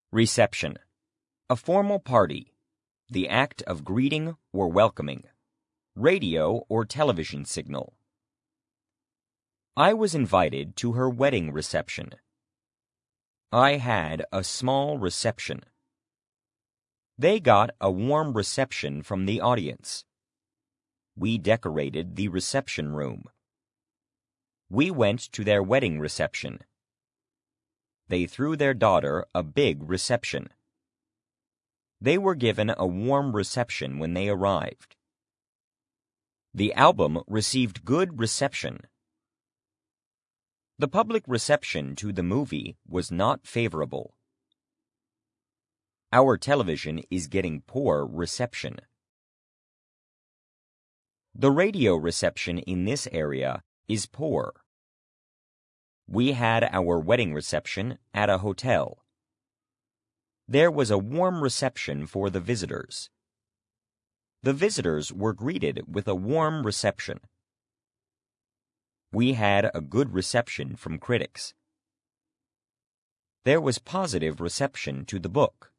Reception. A formal party. The act of greeting or welcoming. Radio or television signal. I was invited to her wedding reception. I had a small reception. They got a warm reception from the audience. We decorated the reception room. We went to their wedding reception. They threw their daughter a big reception. They were given a warm reception when they arrived. The album received good reception. The public reception to the movie was not favorable. Our television is getting poor reception. The radio reception in this area is poor. We had our wedding reception at a hotel. There was a warm reception for the visitors. The visitors were greeted with a warm reception. We had a good reception from critics. There was positive reception to the book.